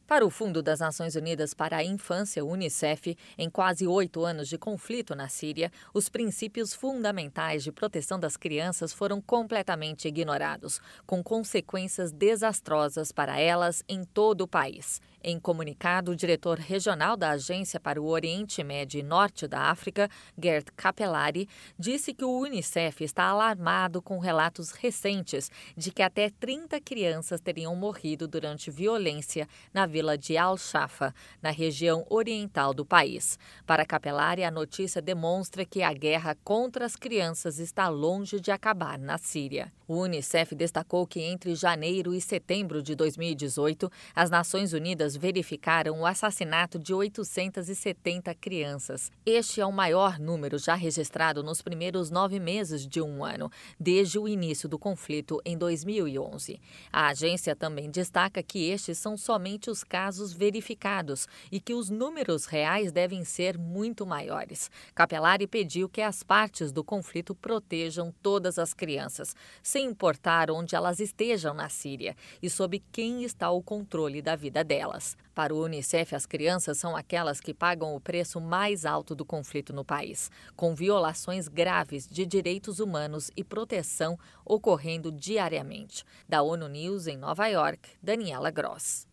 Para o Fundo das Nações Unidas para a Infância, UNICEF, em quase 8 anos de conflito na Síria, os princípios fundamentais de proteção das crianças foram completamente ignorados, com consequências desastrosas para elas em todo o país. Em comunicado, o diretor regional da Agência para o Oriente Médio e Norte da África, Gerd Capellari, disse que o UNICEF está alarmado com relatos recentes de que até 30 crianças teriam morrido durante violência na vila de Al-Shafa, na região oriental do país. Para Capellari, a notícia demonstra que a guerra contra as crianças está longe de acabar na Síria. O UNICEF destacou que entre janeiro e setembro de 2018, as Nações Unidas verificaram o assassinato de 870 crianças. Este é o maior número já registrado nos primeiros 9 meses de um ano, desde o início do conflito em 2011. A agência também destaca que estes são somente os casos verificados e que os números reais devem ser muito maiores. Capellari pediu que as partes do conflito protejam todas as crianças, sem importar onde elas estejam na Síria e sob quem está o controle da vida delas. Para o UNICEF, as crianças são aquelas que pagam o preço mais alto do conflito no país, com violações graves de direitos humanos e proteção ocorrendo diariamente. Da ONU News em Nova York, Daniela Gross.